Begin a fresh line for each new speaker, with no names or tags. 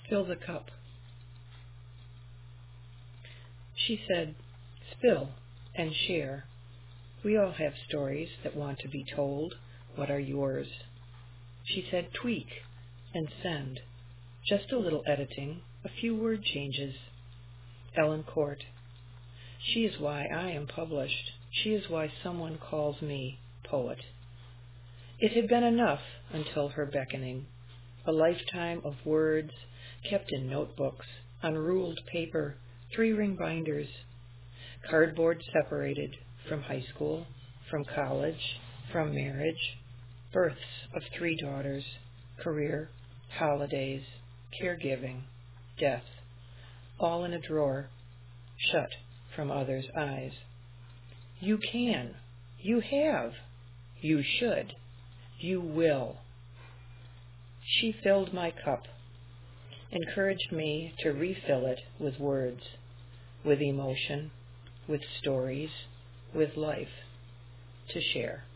Fill the cup. She said, spill and share. We all have stories that want to be told. What are yours? She said, tweak and send. Just a little editing, a few word changes. Ellen Court. She is why I am published. She is why someone calls me poet. It had been enough until her beckoning. A lifetime of words kept in notebooks, on ruled paper, 3-ring binders, cardboard separated from high school, from college, from marriage, births of 3 daughters, career, holidays, caregiving, death, all in a drawer, shut from others' eyes. You can, you have, you should, you will. She filled my cup, encouraged me to refill it with words, with emotion, with stories, with life to share.